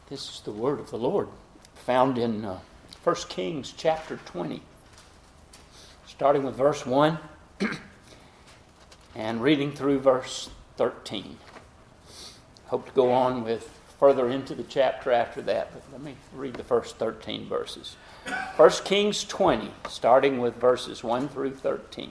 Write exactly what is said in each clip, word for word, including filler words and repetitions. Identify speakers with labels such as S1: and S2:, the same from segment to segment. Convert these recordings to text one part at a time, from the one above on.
S1: This is the word of the Lord, found in uh, First Kings chapter twenty, starting with verse one and reading through verse thirteen. Hope to go on with further into the chapter after that, but let me read the first thirteen verses. First Kings twenty, starting with verses one through thirteen.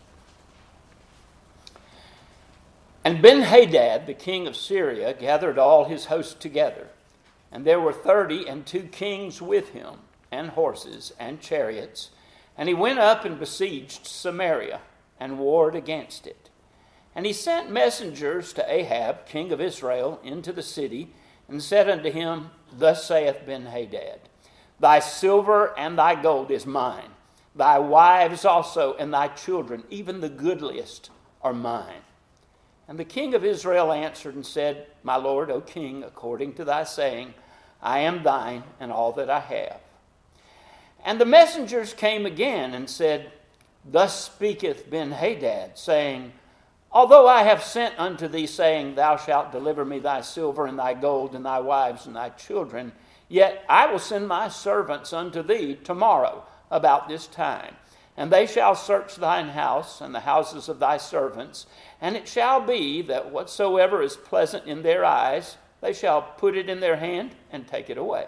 S1: And Ben-Hadad, the king of Syria, gathered all his hosts together. And there were thirty and two kings with him, and horses and chariots. And he went up and besieged Samaria, and warred against it. And he sent messengers to Ahab, king of Israel, into the city, and said unto him, Thus saith Ben-Hadad, Thy silver and thy gold is mine, thy wives also and thy children, even the goodliest, are mine. And the king of Israel answered and said, My lord, O king, according to thy saying, I am thine and all that I have. And the messengers came again and said, Thus speaketh Ben-Hadad, saying, Although I have sent unto thee, saying, Thou shalt deliver me thy silver and thy gold and thy wives and thy children, yet I will send my servants unto thee tomorrow about this time. And they shall search thine house and the houses of thy servants, and it shall be that whatsoever is pleasant in their eyes, they shall put it in their hand and take it away.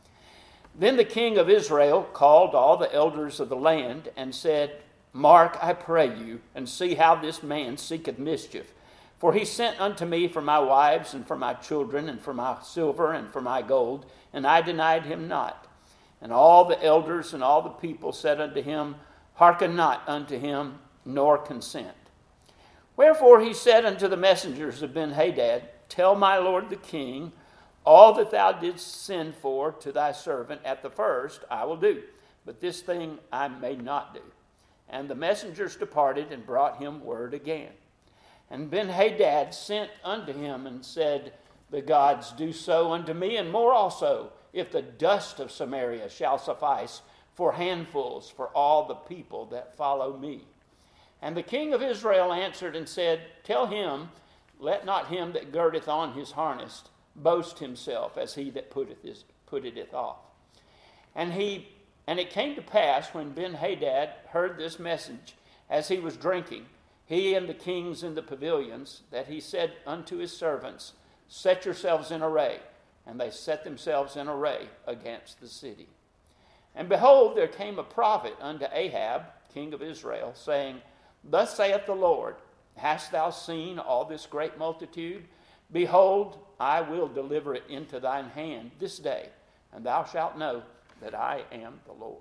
S1: Then the king of Israel called all the elders of the land and said, Mark, I pray you, and see how this man seeketh mischief. For he sent unto me for my wives and for my children and for my silver and for my gold, and I denied him not. And all the elders and all the people said unto him, Hearken not unto him, nor consent. Wherefore he said unto the messengers of Ben-Hadad, Tell my lord the king, all that thou didst send for to thy servant at the first I will do, but this thing I may not do. And the messengers departed and brought him word again. And Ben-Hadad sent unto him and said, The gods do so unto me, and more also, if the dust of Samaria shall suffice for handfuls for all the people that follow me. And the king of Israel answered and said, Tell him, let not him that girdeth on his harness boast himself as he that putteth his, putteth off. And he and it came to pass when Ben-Hadad heard this message, as he was drinking, he and the kings in the pavilions, that he said unto his servants, Set yourselves in array. And they set themselves in array against the city. And behold, there came a prophet unto Ahab, king of Israel, saying, Thus saith the Lord, Hast thou seen all this great multitude? Behold, I will deliver it into thine hand this day, and thou shalt know that I am the Lord.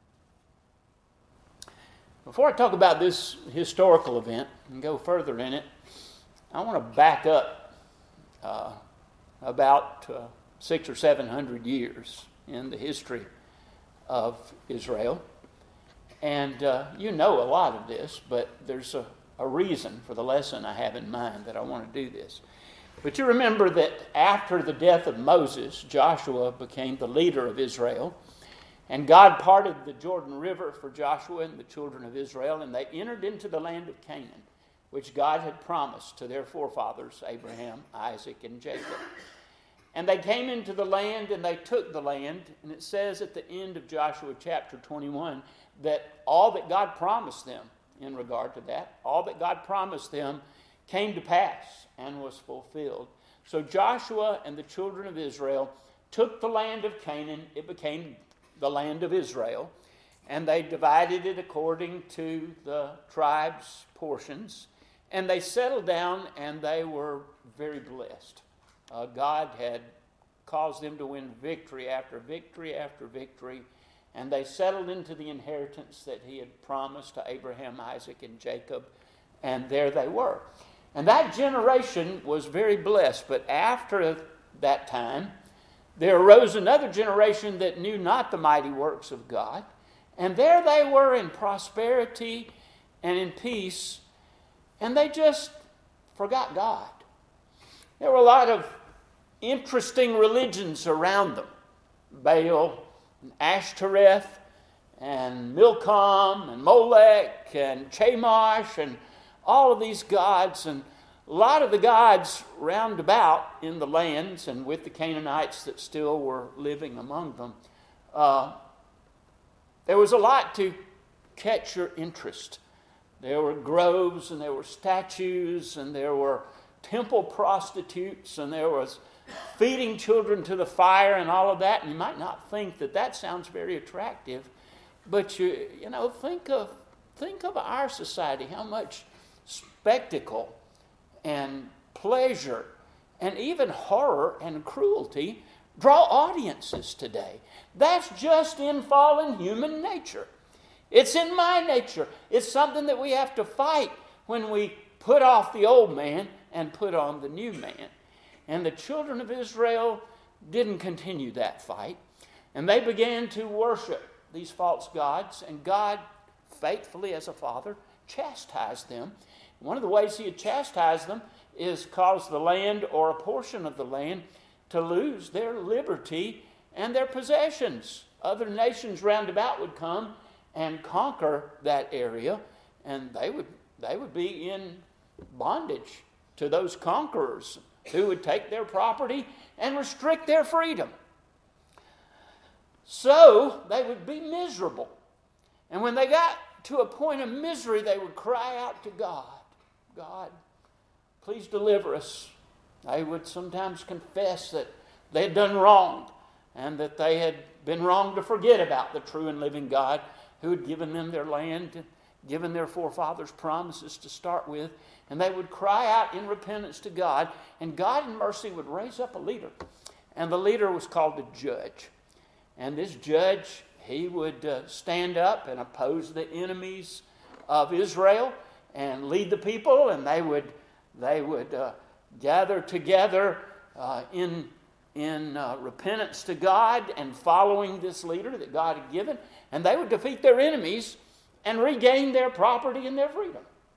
S1: Before I talk about this historical event and go further in it, I want to back up uh, about uh, six or seven hundred years in the history of Israel. And uh, you know a lot of this, but there's a, a reason for the lesson I have in mind that I want to do this. But you remember that after the death of Moses, Joshua became the leader of Israel, and God parted the Jordan River for Joshua and the children of Israel, and they entered into the land of Canaan, which God had promised to their forefathers, Abraham, Isaac, and Jacob. And they came into the land and they took the land. And it says at the end of Joshua chapter twenty-one that all that God promised them in regard to that, all that God promised them came to pass and was fulfilled. So Joshua and the children of Israel took the land of Canaan. It became the land of Israel. And they divided it according to the tribes' portions. And they settled down and they were very blessed. Uh, God had caused them to win victory after victory after victory, and they settled into the inheritance that he had promised to Abraham, Isaac, and Jacob, and there they were. And that generation was very blessed, but after that time, there arose another generation that knew not the mighty works of God, and there they were in prosperity and in peace, and they just forgot God. There were a lot of interesting religions around them. Baal, and Ashtoreth, and Milcom, and Molech, and Chemosh, and all of these gods. And A lot of the gods round about in the lands and with the Canaanites that still were living among them, uh, there was a lot to catch your interest. There were groves and there were statues and there were temple prostitutes and there was feeding children to the fire and all of that. And you might not think that that sounds very attractive, but you you know think of think of our society, how much spectacle and pleasure and even horror and cruelty draw audiences today. That's just in fallen human nature. It's in my nature. It's something that we have to fight when we put off the old man and put on the new man. And the children of Israel didn't continue that fight. And they began to worship these false gods. And God, faithfully as a father, chastised them. One of the ways he had chastised them is cause the land or a portion of the land to lose their liberty and their possessions. Other nations round about would come and conquer that area, and they would they would be in bondage to those conquerors who would take their property and restrict their freedom. So they would be miserable. And when they got to a point of misery, they would cry out to God, God, please deliver us. They would sometimes confess that they had done wrong and that they had been wrong to forget about the true and living God who had given them their land, given their forefathers promises to start with. And they would cry out in repentance to God, and God in mercy would raise up a leader. And the leader was called a judge. And this judge, he would uh, stand up and oppose the enemies of Israel and lead the people, and they would they would uh, gather together uh, in in uh, repentance to God and following this leader that God had given, and they would defeat their enemies and regain their property and their freedom.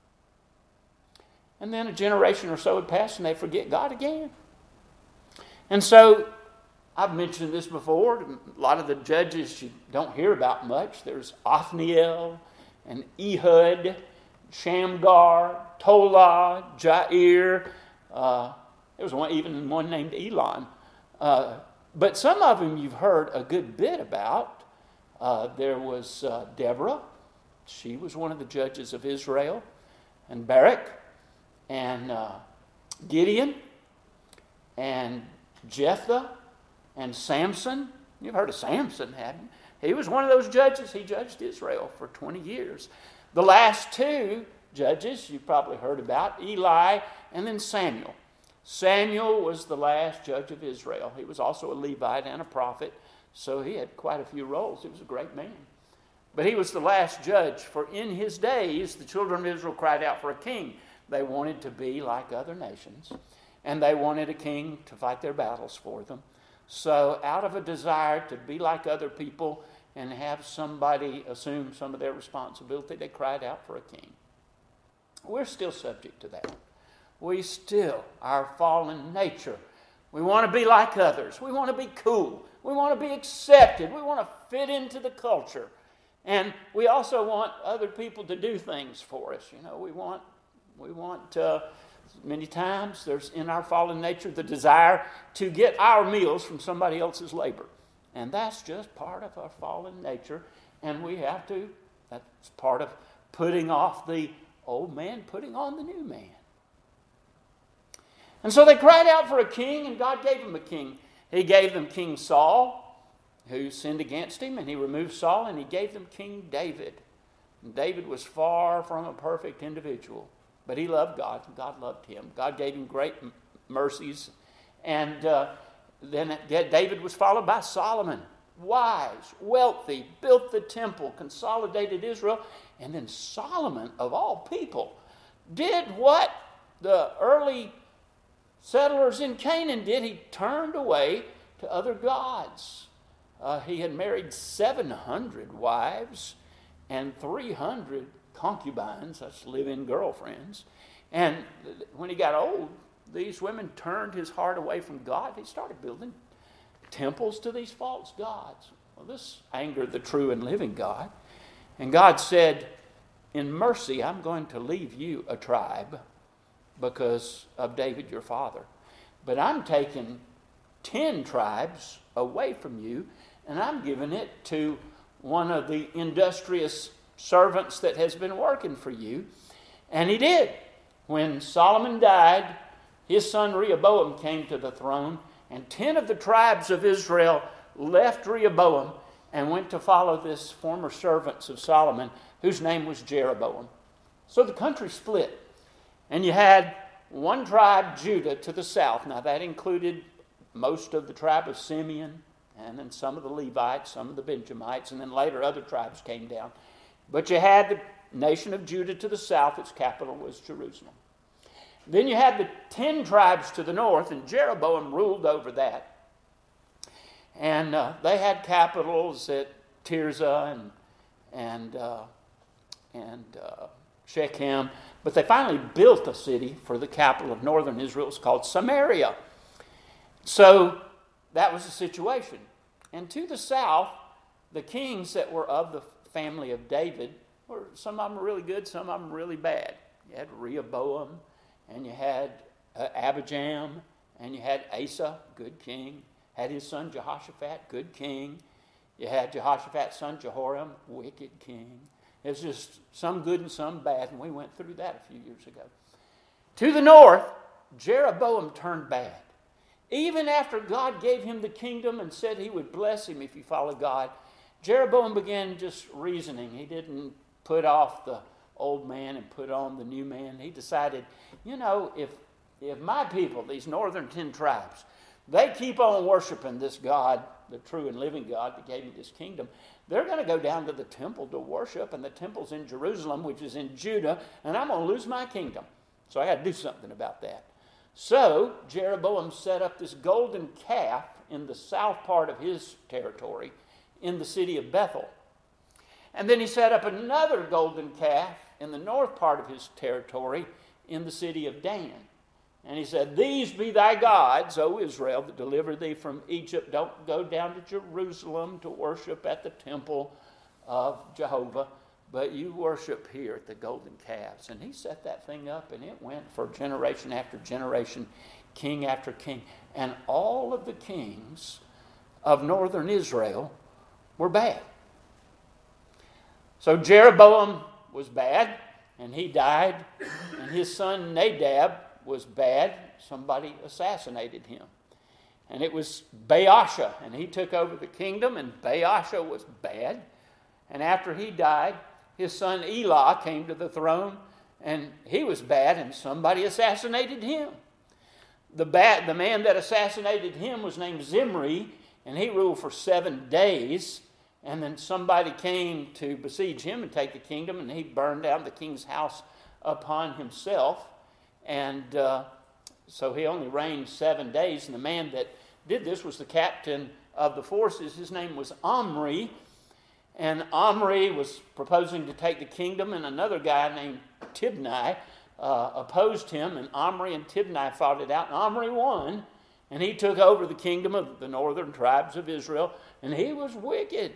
S1: And then a generation or so would pass and they forget God again. And so, I've mentioned this before, a lot of the judges you don't hear about much. There's Othniel and Ehud, Shamgar, Tola, Jair. Uh, there was one, even one named Elon. Uh, but some of them you've heard a good bit about. Uh, there was uh, Deborah. She was one of the judges of Israel. And Barak. And uh, Gideon. And Jephthah. And Samson. You've heard of Samson, haven't you? He was one of those judges. He judged Israel for twenty years. The last two judges you've probably heard about, Eli and then Samuel. Samuel was the last judge of Israel. He was also a Levite and a prophet, so he had quite a few roles. He was a great man. But he was the last judge, for in his days, the children of Israel cried out for a king. They wanted to be like other nations, and they wanted a king to fight their battles for them. So out of a desire to be like other people and have somebody assume some of their responsibility, they cried out for a king. We're still subject to that. We still, our fallen nature, we want to be like others. We want to be cool. We want to be accepted. We want to fit into the culture. And we also want other people to do things for us. You know, we want, we want uh, many times there's in our fallen nature the desire to get our meals from somebody else's labor. And that's just part of our fallen nature. And we have to, that's part of putting off the old man, putting on the new man. And so they cried out for a king, and God gave them a king. He gave them King Saul, who sinned against him, and he removed Saul, and he gave them King David. And David was far from a perfect individual, but he loved God, and God loved him. God gave him great m- mercies. And uh, then David was followed by Solomon, wise, wealthy, built the temple, consolidated Israel. And then Solomon, of all people, did what the early settlers in Canaan did. He turned away to other gods. Uh, he had married seven hundred wives and three hundred concubines, that's live-in girlfriends. And when he got old, these women turned his heart away from God. He started building temples to these false gods. Well, this angered the true and living God. And God said, in mercy, I'm going to leave you a tribe because of David your father. But I'm taking ten tribes away from you, and I'm giving it to one of the industrious servants that has been working for you. And he did. When Solomon died, his son Rehoboam came to the throne, and ten of the tribes of Israel left Rehoboam and went to follow this former servant of Solomon, whose name was Jeroboam. So the country split, and you had one tribe, Judah, to the south. Now that included most of the tribe of Simeon, and then some of the Levites, some of the Benjamites, and then later other tribes came down. But you had the nation of Judah to the south. Its capital was Jerusalem. Then you had the ten tribes to the north, and Jeroboam ruled over that. And uh, they had capitals at Tirzah and and uh, and uh, Shechem, but they finally built a city for the capital of northern Israel. It's called Samaria. So that was the situation. And to the south, the kings that were of the family of David were, some of them were really good, some of them really bad. You had Rehoboam, and you had uh, Abijam, and you had Asa, good king. Had his son Jehoshaphat, good king. You had Jehoshaphat's son Jehoram, wicked king. It was just some good and some bad, and we went through that a few years ago. To the north, Jeroboam turned bad. Even after God gave him the kingdom and said he would bless him if he followed God, Jeroboam began just reasoning. He didn't put off the old man and put on the new man. He decided, you know, if if my people, these northern ten tribes, they keep on worshiping this God, the true and living God that gave me this kingdom, they're going to go down to the temple to worship, and the temple's in Jerusalem, which is in Judah, and I'm going to lose my kingdom. So I got to do something about that. So Jeroboam set up this golden calf in the south part of his territory in the city of Bethel. And then he set up another golden calf in the north part of his territory in the city of Dan. And he said, "These be thy gods, O Israel, that delivered thee from Egypt. Don't go down to Jerusalem to worship at the temple of Jehovah, but you worship here at the golden calves." And he set that thing up, and it went for generation after generation, king after king. And all of the kings of northern Israel were bad. So Jeroboam was bad, and he died, and his son Nadab was bad. Somebody assassinated him. And it was Baasha, and he took over the kingdom, and Baasha was bad. And after he died, his son Elah came to the throne, and he was bad, and somebody assassinated him. The, bad, the man that assassinated him was named Zimri, and he ruled for seven days. And then somebody came to besiege him and take the kingdom, and he burned down the king's house upon himself. And uh, so he only reigned seven days. And the man that did this was the captain of the forces. His name was Omri. And Omri was proposing to take the kingdom, and another guy named Tibni uh, opposed him. And Omri and Tibni fought it out, and Omri won. And he took over the kingdom of the northern tribes of Israel, and he was wicked.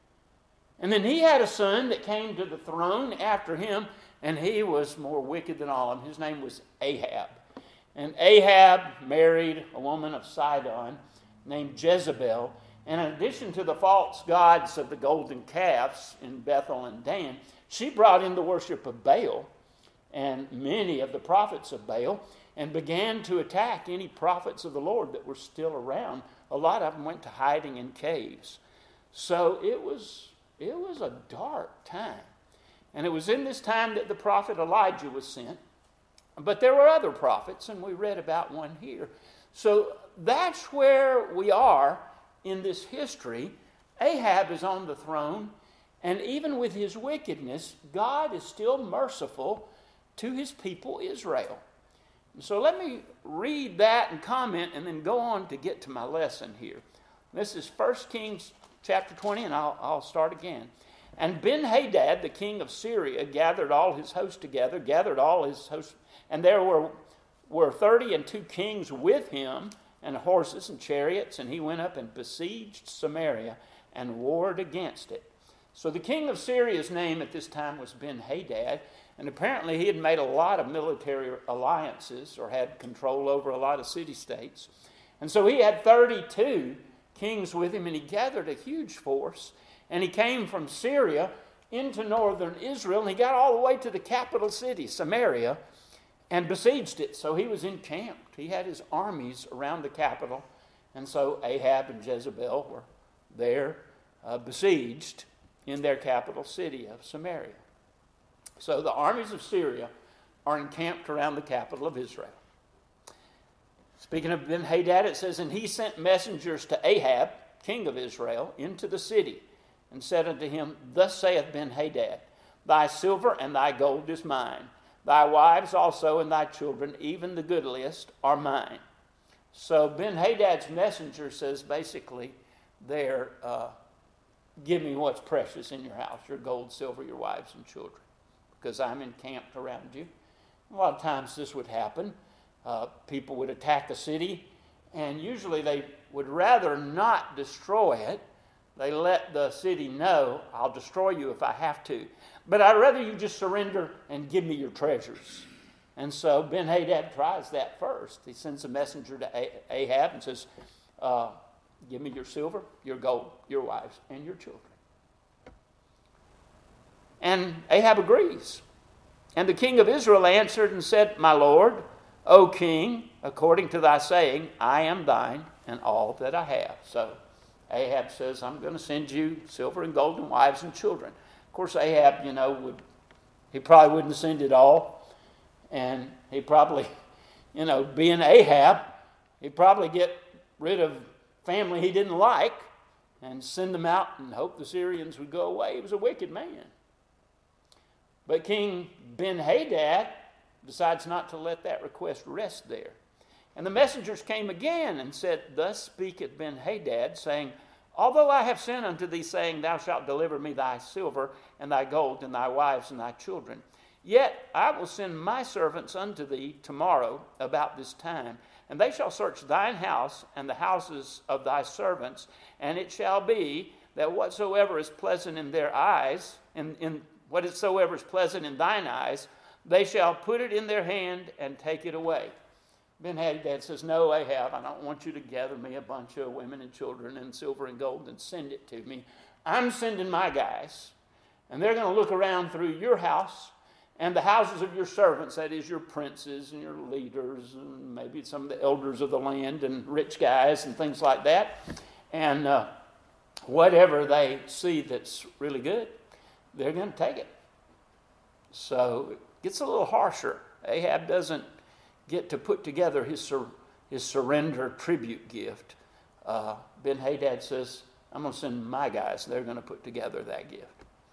S1: And then he had a son that came to the throne after him, and he was more wicked than all of them. His name was Ahab. And Ahab married a woman of Sidon named Jezebel. And in addition to the false gods of the golden calves in Bethel and Dan, she brought in the worship of Baal and many of the prophets of Baal, and began to attack any prophets of the Lord that were still around. A lot of them went to hiding in caves. So it was, it was a dark time. And it was in this time that the prophet Elijah was sent. But there were other prophets, and we read about one here. So that's where we are in this history. Ahab is on the throne, and even with his wickedness, God is still merciful to his people Israel. So let me read that and comment, and then go on to get to my lesson here. This is First Kings chapter twenty, and I'll, I'll start again. And Ben-Hadad, the king of Syria, gathered all his host together, gathered all his hosts, and there were, were thirty and two kings with him, and horses and chariots, and he went up and besieged Samaria and warred against it. So the king of Syria's name at this time was Ben-Hadad, And apparently he had made a lot of military alliances or had control over a lot of city-states. And so he had thirty-two kings with him, and he gathered a huge force. And he came from Syria into northern Israel, and he got all the way to the capital city, Samaria, and besieged it. So he was encamped. He had his armies around the capital. And so Ahab and Jezebel were there uh, besieged in their capital city of Samaria. So the armies of Syria are encamped around the capital of Israel. Speaking of Ben-Hadad, it says, and he sent messengers to Ahab, king of Israel, into the city, and said unto him, thus saith Ben-Hadad, thy silver and thy gold is mine. Thy wives also and thy children, even the goodliest, are mine. So Ben-Hadad's messenger says basically there, uh, give me what's precious in your house, your gold, silver, your wives and children, because I'm encamped around you. A lot of times this would happen. Uh, people would attack a city, and usually they would rather not destroy it. They let the city know, I'll destroy you if I have to. But I'd rather you just surrender and give me your treasures. And so Ben-Hadad tries that first. He sends a messenger to Ahab and says, uh, give me your silver, your gold, your wives, and your children. And Ahab agrees. And the king of Israel answered and said, my lord, O king, according to thy saying, I am thine and all that I have. So Ahab says, I'm going to send you silver and gold and wives and children. Of course, Ahab, you know, would he probably wouldn't send it all. And he probably, you know, being Ahab, he'd probably get rid of family he didn't like and send them out and hope the Syrians would go away. He was a wicked man. But King Ben-Hadad decides not to let that request rest there. And the messengers came again and said, thus speaketh Ben-Hadad, saying, although I have sent unto thee, saying, thou shalt deliver me thy silver and thy gold and thy wives and thy children, yet I will send my servants unto thee tomorrow about this time, and they shall search thine house and the houses of thy servants, and it shall be that whatsoever is pleasant in their eyes, and in whatsoever is pleasant in thine eyes, they shall put it in their hand and take it away. Ben-Hadad says, no, Ahab, I don't want you to gather me a bunch of women and children and silver and gold and send it to me. I'm sending my guys, and they're going to look around through your house and the houses of your servants, that is your princes and your leaders and maybe some of the elders of the land and rich guys and things like that. And uh, whatever they see that's really good, they're going to take it. So it gets a little harsher. Ahab doesn't get to put together his sur- his surrender tribute gift. Uh, Ben-Hadad says, I'm going to send my guys. They're going to put together that gift.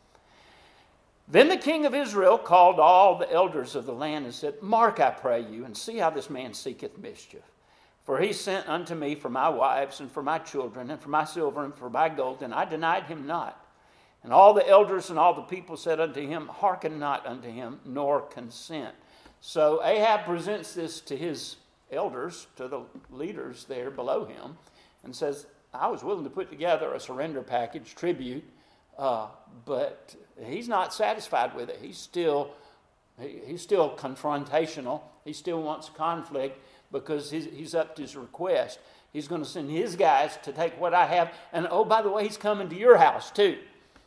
S1: Then the king of Israel called all the elders of the land and said, mark, I pray you, and see how this man seeketh mischief. For he sent unto me for my wives and for my children and for my silver and for my gold, and I denied him not. And all the elders and all the people said unto him, hearken not unto him, nor consent. So Ahab presents this to his elders, to the leaders there below him, and says, I was willing to put together a surrender package, tribute, uh, but he's not satisfied with it. He's still, he, he's still confrontational. He still wants conflict because he's, he's upped his request. He's going to send his guys to take what I have. And oh, by the way, he's coming to your house too.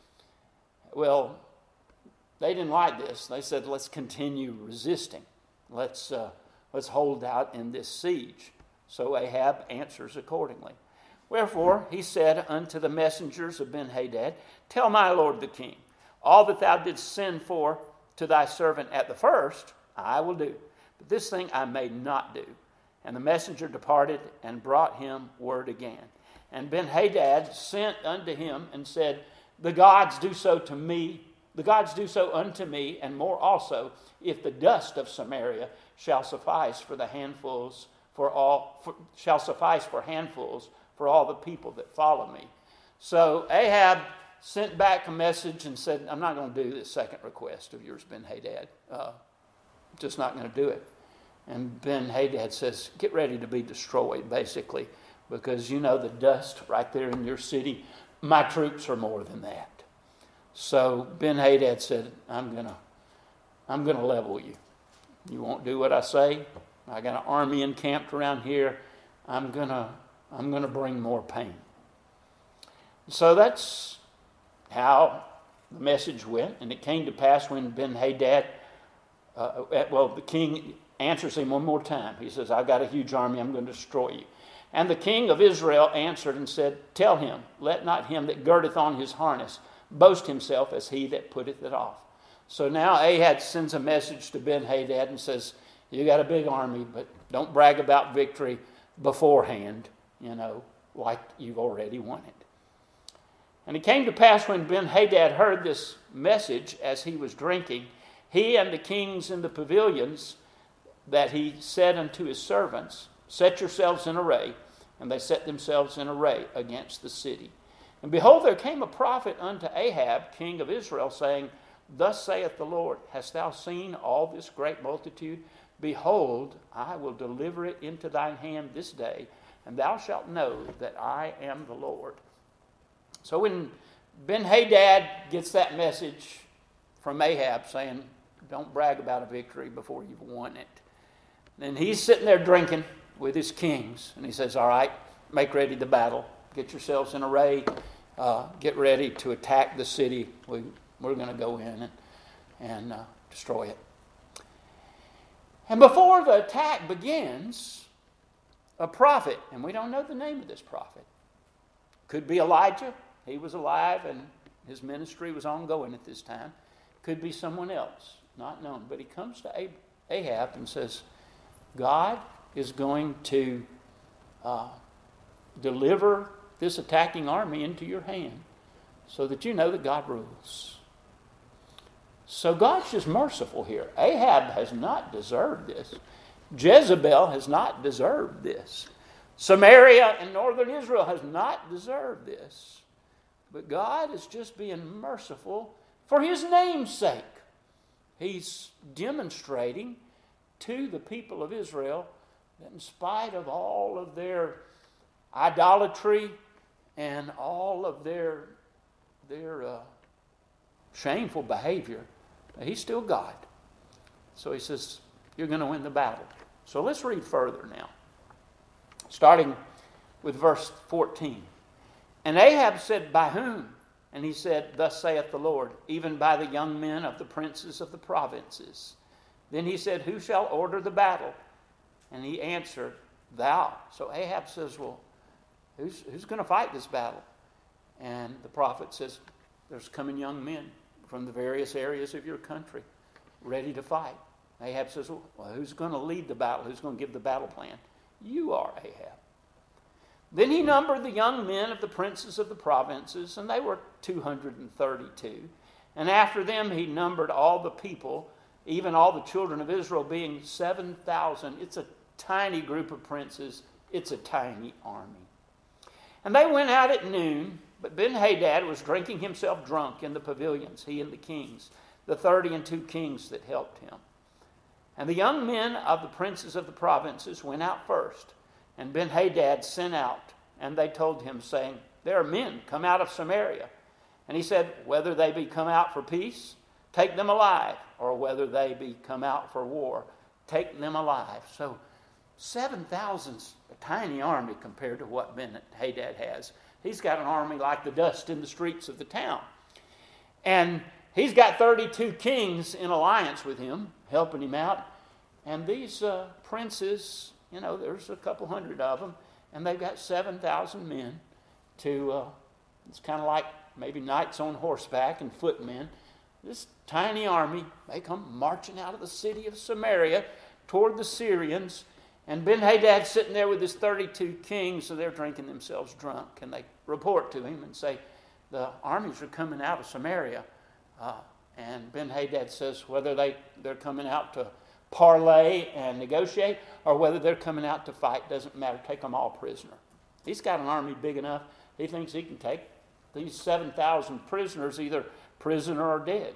S1: Well, they didn't like this. They said, let's continue resisting. Let's, uh, let's hold out in this siege. So Ahab answers accordingly. Wherefore he said unto the messengers of Ben-Hadad, tell my lord the king, all that thou didst send for to thy servant at the first, I will do. But this thing I may not do. And the messenger departed and brought him word again. And Ben-Hadad sent unto him and said, the gods do so to me, the gods do so unto me, and more also, if the dust of Samaria shall suffice for the handfuls, for all, for, shall suffice for handfuls for all the people that follow me. So Ahab sent back a message and said, I'm not going to do this second request of yours, Ben-Hadad. Uh, just not going to do it. And Ben-Hadad says, get ready to be destroyed, basically, because you know the dust right there in your city, my troops are more than that. So Ben-Hadad said, I'm going to I'm going to level you. You won't do what I say. I got an army encamped around here. I'm going to I'm going to bring more pain. So that's how the message went. And it came to pass when Ben-Hadad, uh, well, the king answers him one more time. He says, I've got a huge army. I'm going to destroy you. And the king of Israel answered and said, tell him, let not him that girdeth on his harness boast himself as he that putteth it off. So now Ahab sends a message to Ben-Hadad and says, you got a big army, but don't brag about victory beforehand, you know, like you've already won it. And it came to pass when Ben-Hadad heard this message as he was drinking, he and the kings in the pavilions, that he said unto his servants, set yourselves in array. And they set themselves in array against the city. And behold, there came a prophet unto Ahab, king of Israel, saying, thus saith the Lord, hast thou seen all this great multitude? Behold, I will deliver it into thine hand this day, and thou shalt know that I am the Lord. So when Ben-Hadad gets that message from Ahab saying, don't brag about a victory before you've won it, then he's sitting there drinking with his kings, and he says, all right, make ready the battle. Get yourselves in array. Uh, get ready to attack the city. We, we're going to go in and, and uh, destroy it. And before the attack begins, a prophet, and we don't know the name of this prophet, could be Elijah. He was alive and his ministry was ongoing at this time. Could be someone else, not known. But he comes to Ahab and says, God is going to uh, deliver this attacking army into your hand so that you know that God rules. So God's just merciful here. Ahab has not deserved this. Jezebel has not deserved this. Samaria and northern Israel has not deserved this. But God is just being merciful for his name's sake. He's demonstrating to the people of Israel that in spite of all of their idolatry and all of their, their uh, shameful behavior, he's still God. So he says, you're going to win the battle. So let's read further now. Starting with verse fourteen. And Ahab said, by whom? And he said, thus saith the Lord, even by the young men of the princes of the provinces. Then he said, who shall order the battle? And he answered, thou. So Ahab says, well, who's, who's going to fight this battle? And the prophet says, there's coming young men from the various areas of your country ready to fight. Ahab says, well, who's going to lead the battle? Who's going to give the battle plan? You are, Ahab. Then he numbered the young men of the princes of the provinces, and they were two hundred thirty-two. And after them he numbered all the people, even all the children of Israel, being seven thousand. It's a tiny group of princes. It's a tiny army. And they went out at noon, but Ben-Hadad was drinking himself drunk in the pavilions, he and the kings, the thirty and two kings that helped him. And the young men of the princes of the provinces went out first. And Ben-Hadad sent out, and they told him, saying, there are men come out of Samaria. And he said, whether they be come out for peace, take them alive, or whether they be come out for war, take them alive. So seven thousand's a tiny army compared to what Ben-Hadad has. He's got an army like the dust in the streets of the town. And he's got thirty-two kings in alliance with him, helping him out. And these uh, princes, you know, there's a couple hundred of them, and they've got seven thousand men to, uh, it's kind of like maybe knights on horseback and footmen. This tiny army, they come marching out of the city of Samaria toward the Syrians, and Ben-Hadad's sitting there with his thirty-two kings, so they're drinking themselves drunk, and they report to him and say, the armies are coming out of Samaria. Uh, and Ben-Hadad says whether they, they're coming out to parley and negotiate, or whether they're coming out to fight, doesn't matter. Take them all prisoner. He's got an army big enough, he thinks he can take these seven thousand prisoners, either prisoner or dead.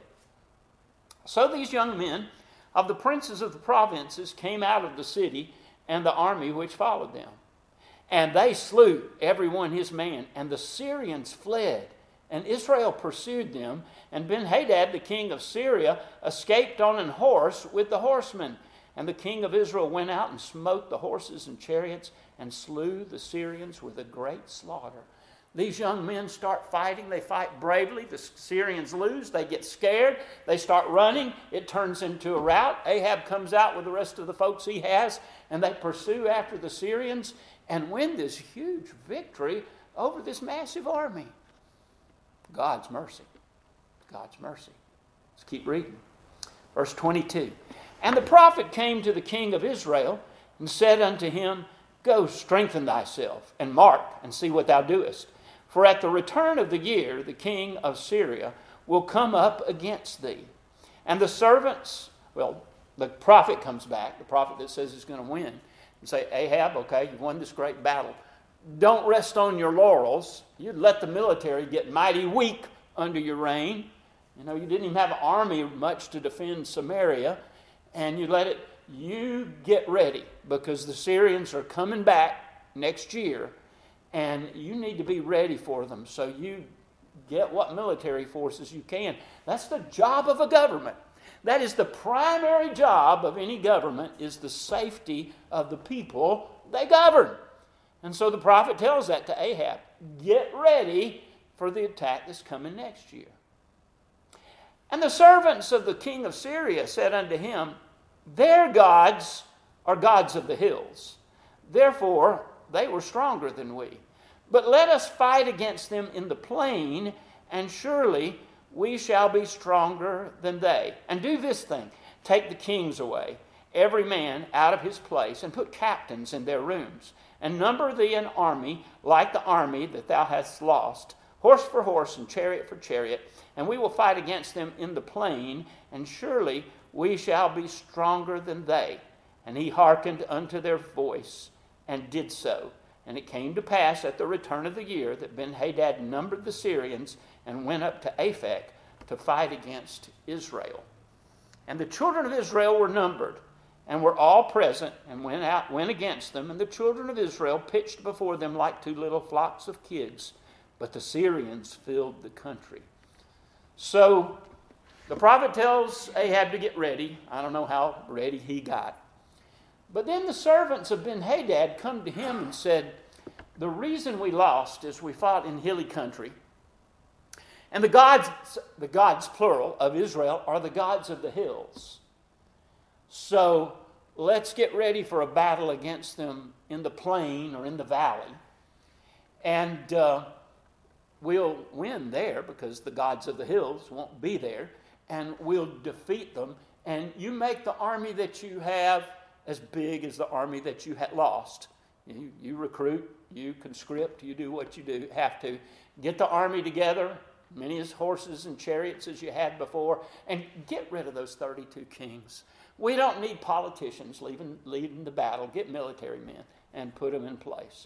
S1: So these young men of the princes of the provinces came out of the city, and the army which followed them. And they slew every one his man, and the Syrians fled and Israel pursued them. And Ben-Hadad, the king of Syria, escaped on an horse with the horsemen. And the king of Israel went out and smote the horses and chariots and slew the Syrians with a great slaughter. These young men start fighting. They fight bravely. The Syrians lose. They get scared. They start running. It turns into a rout. Ahab comes out with the rest of the folks he has, and they pursue after the Syrians and win this huge victory over this massive army. God's mercy. God's mercy. Let's keep reading. Verse twenty-two. And the prophet came to the king of Israel and said unto him, Go, strengthen thyself, and mark, and see what thou doest. For at the return of the year, the king of Syria will come up against thee. And the servants, well, the prophet comes back, the prophet that says he's going to win, and say, Ahab, okay, you've won this great battle. Don't rest on your laurels. You'd let the military get mighty weak under your reign. You know, you didn't even have an army much to defend Samaria. And you let it, you get ready, because the Syrians are coming back next year, and you need to be ready for them. So you get what military forces you can. That's the job of a government. That is the primary job of any government, is the safety of the people they govern. And so the prophet tells that to Ahab. Get ready for the attack that's coming next year. And the servants of the king of Syria said unto him, Their gods are gods of the hills. Therefore, they were stronger than we. But let us fight against them in the plain, and surely we shall be stronger than they. And do this thing, take the kings away, every man out of his place, and put captains in their rooms, and number thee an army like the army that thou hast lost, horse for horse and chariot for chariot, and we will fight against them in the plain, and surely we shall be stronger than they. And he hearkened unto their voice, and did so. And it came to pass at the return of the year that Ben-Hadad numbered the Syrians, and went up to Aphek to fight against Israel. And the children of Israel were numbered, and were all present, and went out, went against them. And the children of Israel pitched before them like two little flocks of kids. But the Syrians filled the country. So the prophet tells Ahab to get ready. I don't know how ready he got. But then the servants of Ben-Hadad come to him and said, the reason we lost is we fought in hilly country. And the gods, the gods plural of Israel, are the gods of the hills. So let's get ready for a battle against them in the plain or in the valley. And uh, we'll win there because the gods of the hills won't be there. And we'll defeat them. And you make the army that you have as big as the army that you had lost. You, you recruit, you conscript, you do what you do have to. Get the army together, many as horses and chariots as you had before, and get rid of those thirty-two kings. We don't need politicians leading, leading the battle. Get military men and put them in place.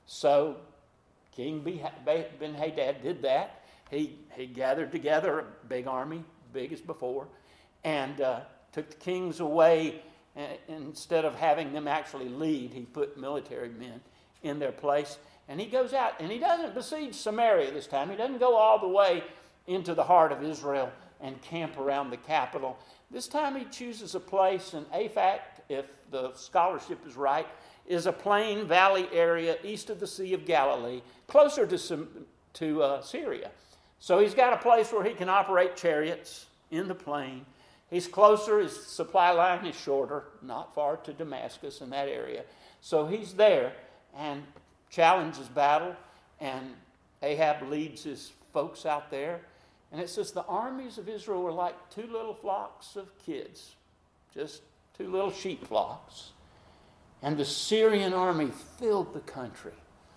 S1: So King Ben-Hadad did that. He, he gathered together a big army, big as before, and uh, took the kings away. And instead of having them actually lead, he put military men in their place. And he goes out, and he doesn't besiege Samaria this time. He doesn't go all the way into the heart of Israel and camp around the capital. This time he chooses a place in Aphek, if the scholarship is right, is a plain valley area east of the Sea of Galilee, closer to, to uh, Syria. So he's got a place where he can operate chariots in the plain. He's closer, his supply line is shorter, not far to Damascus in that area. So he's there and challenges battle, and Ahab leads his folks out there. And it says the armies of Israel were like two little flocks of kids, just two little sheep flocks. And the Syrian army filled the country.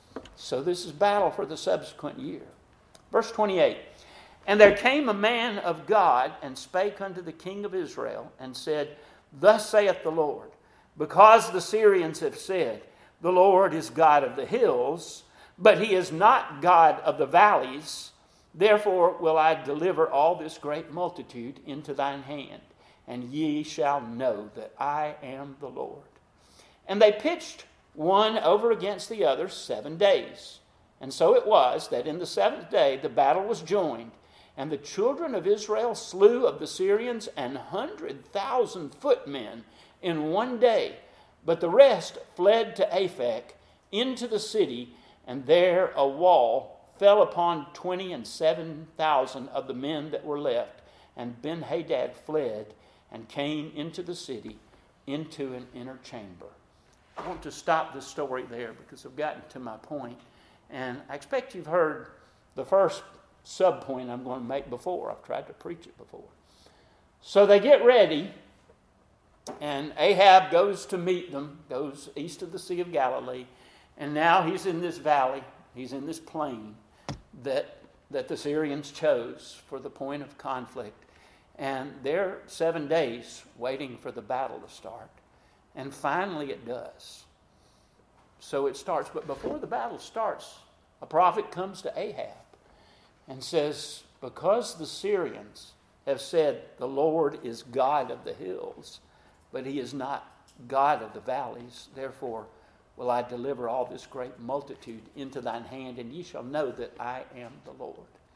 S1: So this is battle for the subsequent year. Verse twenty-eight. And there came a man of God and spake unto the king of Israel and said, Thus saith the Lord, because the Syrians have said, The Lord is God of the hills, but he is not God of the valleys, therefore will I deliver all this great multitude into thine hand, and ye shall know that I am the Lord. And they pitched one over against the other seven days. And so it was that in the seventh day the battle was joined, and the children of Israel slew of the Syrians an hundred thousand footmen in one day. But the rest fled to Aphek into the city, and there a wall fell upon twenty and seven thousand of the men that were left. And Ben-Hadad fled and came into the city, into an inner chamber. I want to stop the story there because I've gotten to my point. And I expect you've heard the first sub-point I'm going to make before. I've tried to preach it before. So they get ready, and Ahab goes to meet them, goes east of the Sea of Galilee, and now he's in this valley, he's in this plain that, that the Syrians chose for the point of conflict. And they're seven days waiting for the battle to start. And finally it does. So it starts. But before the battle starts, a prophet comes to Ahab and says, because the Syrians have said the Lord is God of the hills, but he is not God of the valleys, therefore will I deliver all this great multitude into thine hand, and ye shall know that I am the Lord.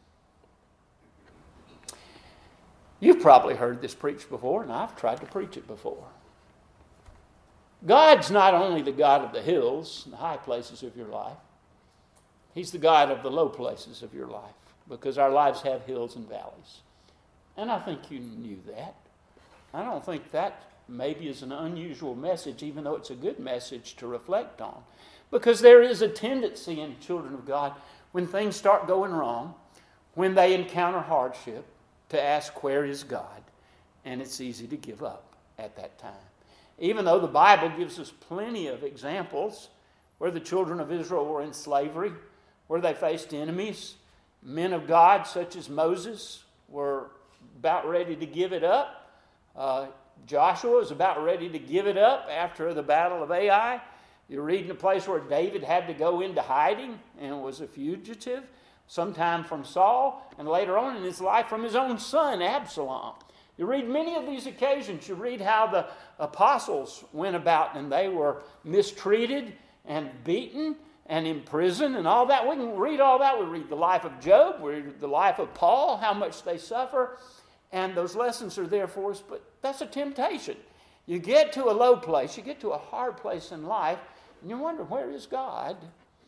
S1: You've probably heard this preached before, and I've tried to preach it before. God's not only the God of the hills, the high places of your life. He's the God of the low places of your life, because our lives have hills and valleys. And I think you knew that. I don't think that maybe is an unusual message, even though it's a good message to reflect on. Because there is a tendency in children of God, when things start going wrong, when they encounter hardship, to ask, where is God? And it's easy to give up at that time. Even though the Bible gives us plenty of examples where the children of Israel were in slavery, where they faced enemies, men of God such as Moses were about ready to give it up. Uh, Joshua was about ready to give it up after the battle of Ai. You're reading a place where David had to go into hiding and was a fugitive, sometime from Saul, and later on in his life from his own son, Absalom. You read many of these occasions. You read how the apostles went about and they were mistreated and beaten and imprisoned and all that. We can read all that. We read the life of Job. We read the life of Paul, how much they suffer. And those lessons are there for us, but that's a temptation. You get to a low place, you get to a hard place in life, and you wonder, where is God?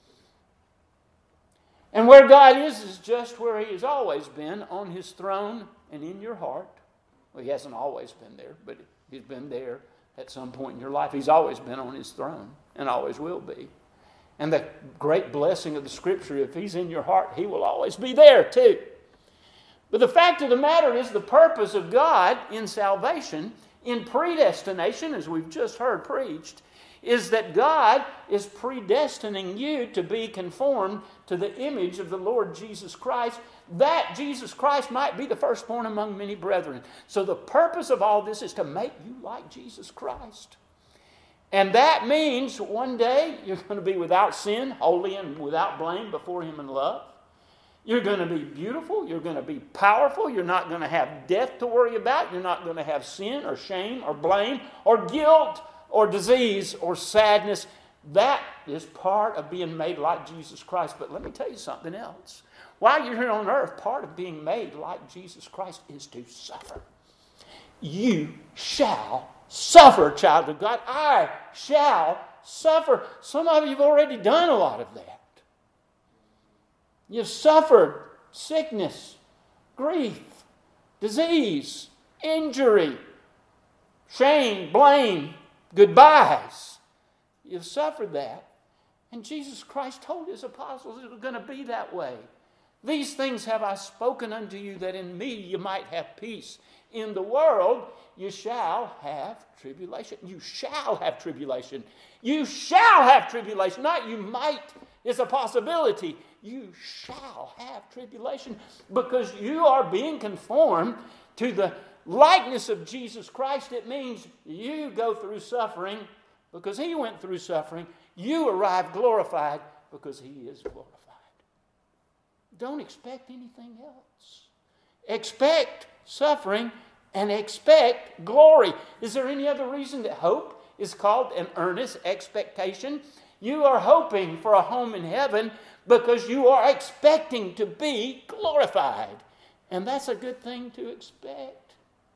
S1: And where God is is just where he has always been, on his throne and in your heart. Well, he hasn't always been there, but he's been there at some point in your life. He's always been on his throne and always will be. And the great blessing of the Scripture, if he's in your heart, he will always be there too. But the fact of the matter is, the purpose of God in salvation, in predestination, as we've just heard preached, is that God is predestining you to be conformed to the image of the Lord Jesus Christ, that Jesus Christ might be the firstborn among many brethren. So the purpose of all this is to make you like Jesus Christ. And that means one day you're going to be without sin, holy and without blame before him in love. You're going to be beautiful. You're going to be powerful. You're not going to have death to worry about. You're not going to have sin or shame or blame or guilt or disease or sadness. That is part of being made like Jesus Christ. But let me tell you something else. While you're here on earth, part of being made like Jesus Christ is to suffer. You shall suffer, child of God. I shall suffer. Some of you have already done a lot of that. You've suffered sickness, grief, disease, injury, shame, blame, goodbyes. You've suffered that. And Jesus Christ told his apostles it was going to be that way. These things have I spoken unto you, that in me you might have peace. In the world you shall have tribulation. You shall have tribulation. You shall have tribulation. Not you might. It's a possibility. You shall have tribulation, because you are being conformed to the likeness of Jesus Christ. It means you go through suffering because he went through suffering. You arrive glorified because he is glorified. Don't expect anything else. Expect suffering and expect glory. Is there any other reason that hope is called an earnest expectation? You are hoping for a home in heaven because you are expecting to be glorified. And that's a good thing to expect.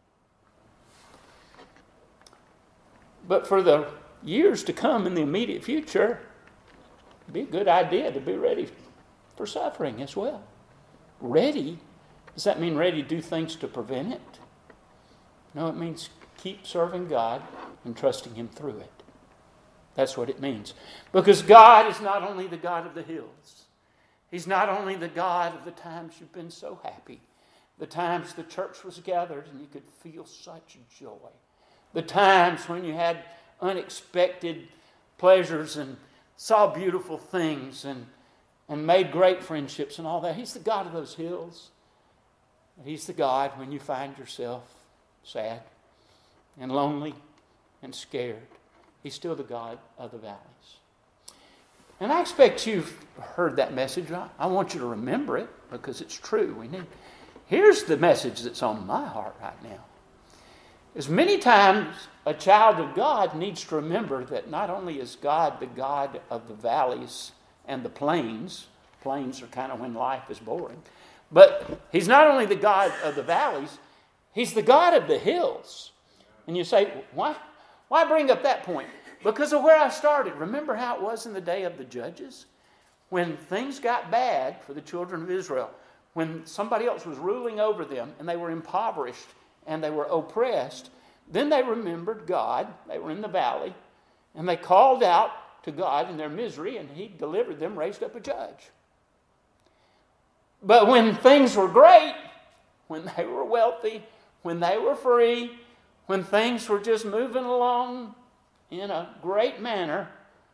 S1: But for the years to come in the immediate future, it'd be a good idea to be ready for suffering as well. Ready? Does that mean ready to do things to prevent it? No, it means keep serving God and trusting Him through it. That's what it means. Because God is not only the God of the hills. He's not only the God of the times you've been so happy, the times the church was gathered and you could feel such joy, the times when you had unexpected pleasures and saw beautiful things and, and made great friendships and all that. He's the God of those hills. He's the God when you find yourself sad and lonely and scared. He's still the God of the valleys. And I expect you've heard that message. I want you to remember it because it's true. We need. Here's the message that's on my heart right now. As many times a child of God needs to remember that not only is God the God of the valleys and the plains, plains are kind of when life is boring, but He's not only the God of the valleys, He's the God of the hills. And you say, why? Why bring up that point? Because of where I started. Remember how it was in the day of the judges? When things got bad for the children of Israel, when somebody else was ruling over them and they were impoverished and they were oppressed, then they remembered God. They were in the valley and they called out to God in their misery and He delivered them, raised up a judge. But when things were great, when they were wealthy, when they were free, when things were just moving along in a great manner,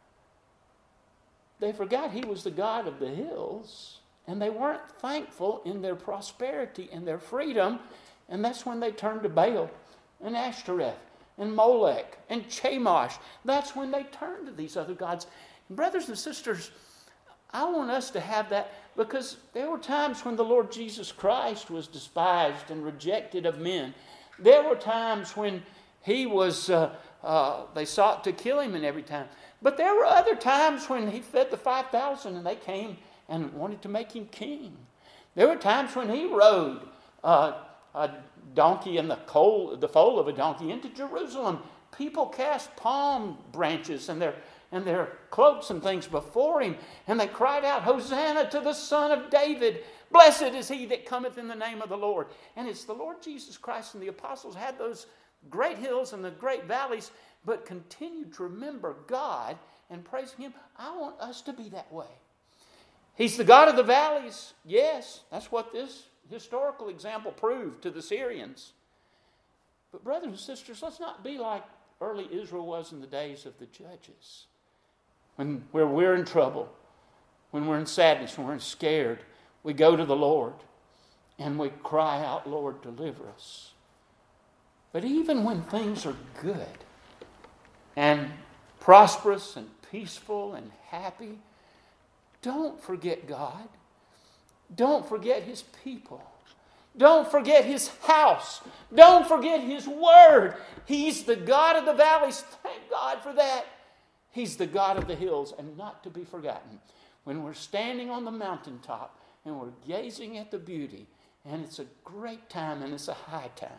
S1: they forgot He was the God of the hills, and they weren't thankful in their prosperity and their freedom, and that's when they turned to Baal and Ashtoreth and Molech and Chemosh. That's when they turned to these other gods. Brothers and sisters, I want us to have that, because there were times when the Lord Jesus Christ was despised and rejected of men. There were times when He was, uh, uh, they sought to kill Him in every time. But there were other times when He fed the five thousand and they came and wanted to make Him king. There were times when He rode uh, a donkey and the, coal, the foal of a donkey into Jerusalem. People cast palm branches and their, and their cloaks and things before Him, and they cried out, "Hosanna to the Son of David! Blessed is He that cometh in the name of the Lord." And it's the Lord Jesus Christ and the apostles had those great hills and the great valleys, but continued to remember God and praising Him. I want us to be that way. He's the God of the valleys. Yes, that's what this historical example proved to the Syrians. But brothers and sisters, let's not be like early Israel was in the days of the judges. When where we're in trouble, when we're in sadness, when we're scared, we go to the Lord and we cry out, "Lord, deliver us." But even when things are good and prosperous and peaceful and happy, don't forget God. Don't forget His people. Don't forget His house. Don't forget His word. He's the God of the valleys. Thank God for that. He's the God of the hills, and not to be forgotten. When we're standing on the mountaintop and we're gazing at the beauty, and it's a great time and it's a high time,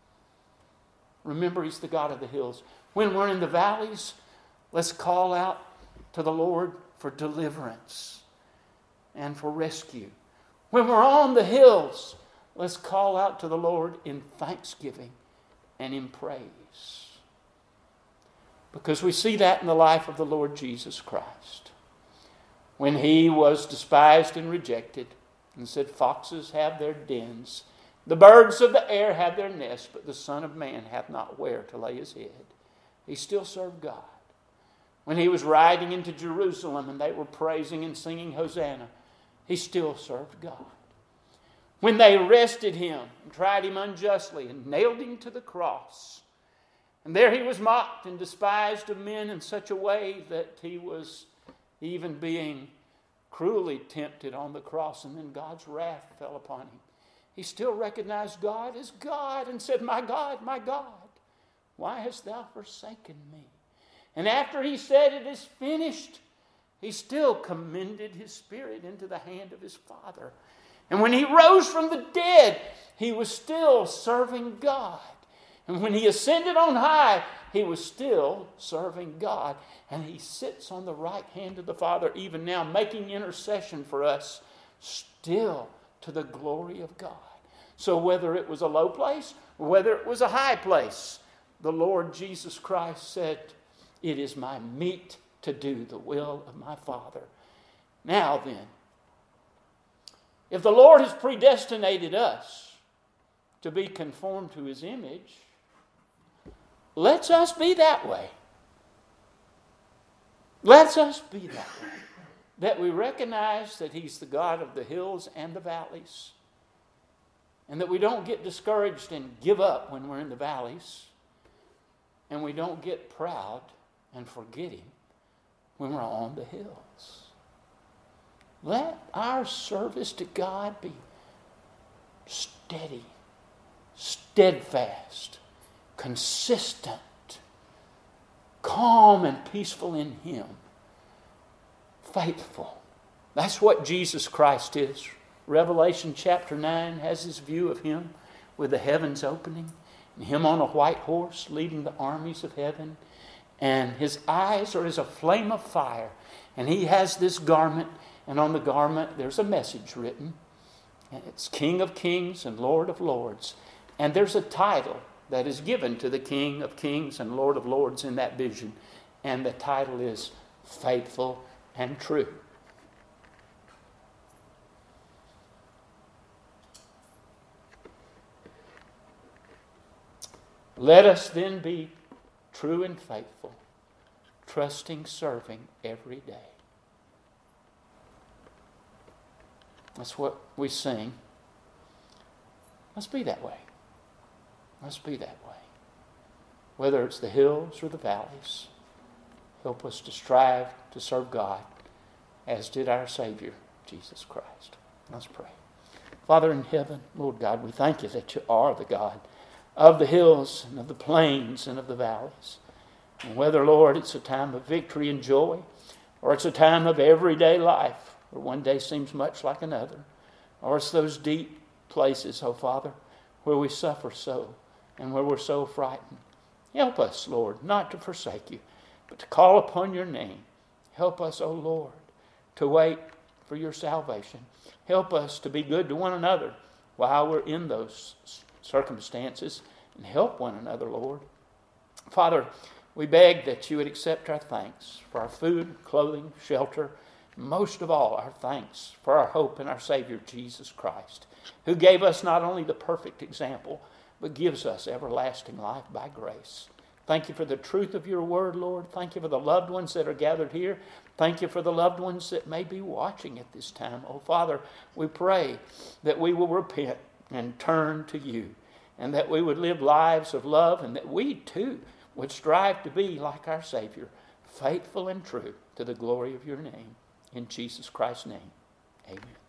S1: remember He's the God of the hills. When we're in the valleys, let's call out to the Lord for deliverance and for rescue. When we're on the hills, let's call out to the Lord in thanksgiving and in praise. Because we see that in the life of the Lord Jesus Christ. When He was despised and rejected and said, "Foxes have their dens, the birds of the air have their nests, but the Son of Man hath not where to lay His head," He still served God. When He was riding into Jerusalem and they were praising and singing Hosanna, He still served God. When they arrested Him and tried Him unjustly and nailed Him to the cross, and there He was mocked and despised of men in such a way that He was even being cruelly tempted on the cross, and then God's wrath fell upon Him. He still recognized God as God and said, "My God, my God, why hast Thou forsaken me?" And after He said, "It is finished," He still commended his spirit into the hand of his Father. And when he rose from the dead, he was still serving God. And when he ascended on high, he was still serving God. And he sits on the right hand of the Father even now, making intercession for us, still to the glory of God. So whether it was a low place or whether it was a high place, the Lord Jesus Christ said, "It is my meat to do the will of my Father." Now then, if the Lord has predestinated us to be conformed to his image, let's us be that way. Let's us be that way. That we recognize that he's the God of the hills and the valleys. And that we don't get discouraged and give up when we're in the valleys. And we don't get proud and forget him when we're on the hills. Let our service to God be steady, steadfast, consistent, calm and peaceful in him, faithful. That's what Jesus Christ is. Revelation chapter nine has his view of him with the heavens opening and him on a white horse leading the armies of heaven. And his eyes are as a flame of fire. And he has this garment, and on the garment there's a message written. And it's King of Kings and Lord of Lords. And there's a title that is given to the King of Kings and Lord of Lords in that vision. And the title is Faithful and True. Let us then be true and faithful, trusting, serving every day. That's what we sing. Let's be that way. Let's be that way. Whether it's the hills or the valleys, help us to strive to serve God as did our Savior, Jesus Christ. Let's pray. Father in heaven, Lord God, we thank you that you are the God of the hills and of the plains and of the valleys. And whether, Lord, it's a time of victory and joy, or it's a time of everyday life, where one day seems much like another, or it's those deep places, oh Father, where we suffer so and where we're so frightened. Help us, Lord, not to forsake you, but to call upon your name. Help us, oh Lord, to wait for your salvation. Help us to be good to one another while we're in those circumstances, and help one another, Lord. Father, we beg that you would accept our thanks for our food, clothing, shelter, most of all our thanks for our hope in our Savior, Jesus Christ, who gave us not only the perfect example, but gives us everlasting life by grace. Thank you for the truth of your word, Lord. Thank you for the loved ones that are gathered here. Thank you for the loved ones that may be watching at this time. Oh, Father, we pray that we will repent and turn to you, and that we would live lives of love, and that we too would strive to be like our Savior, faithful and true to the glory of your name. In Jesus Christ's name, amen.